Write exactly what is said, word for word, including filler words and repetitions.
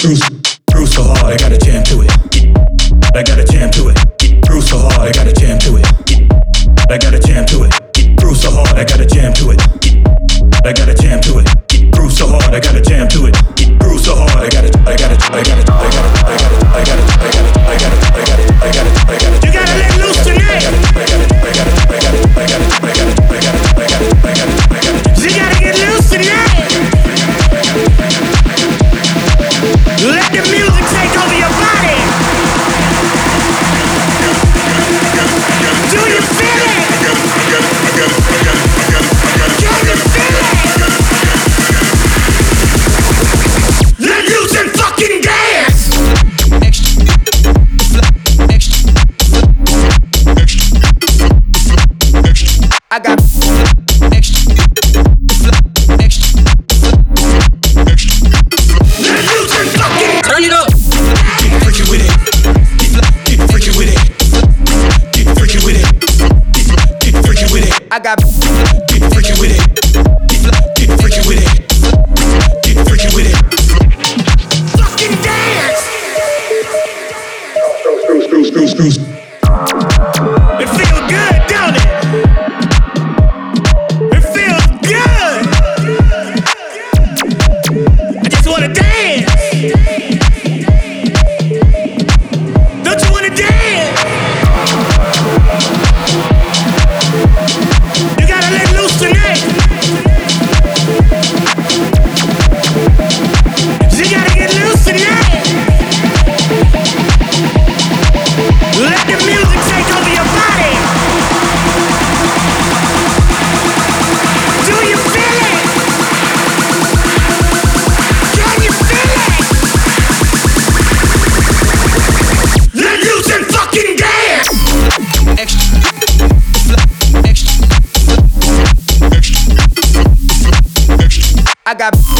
Bruise, bruise so hard, I gotta jam to it. I gotta jam to it. Bruise so hard, I gotta jam to it. I gotta jam to it. Bruise so hard, I gotta jam to it. I gotta jam to it. Bruise so hard, I gotta jam to it. Bruise so hard, I gotta, I gotta, I gotta, I gotta, I gotta, I gotta, I gotta, I gotta, I gotta, I gotta, I gotta. You gotta let loose tonight. I gotta, I gotta, I gotta, I gotta, I gotta, I gotta, I gotta, I gotta, I gotta. You gotta get loose tonight. Let the music take over your body. Do you feel it? Can you feel it? Let loose and fucking dance. I got extra, extra, let loose and fucking turn it up. Get freaky with it. Get freaky with it. Get freaky with it. Get freaky with it. I got get freaky with it. Get freaky with it. Get freaky with it. Fucking dance. Cruise, cruise, cruise, cruise. It feels good, don't it? It feels good. I just wanna dance. Don't you wanna dance? You gotta let loose tonight. You gotta get loose tonight. Let the music take over your body. Do you feel it? Can you feel it? Let loose and fucking dance. Extra, extra, extra, extra. I got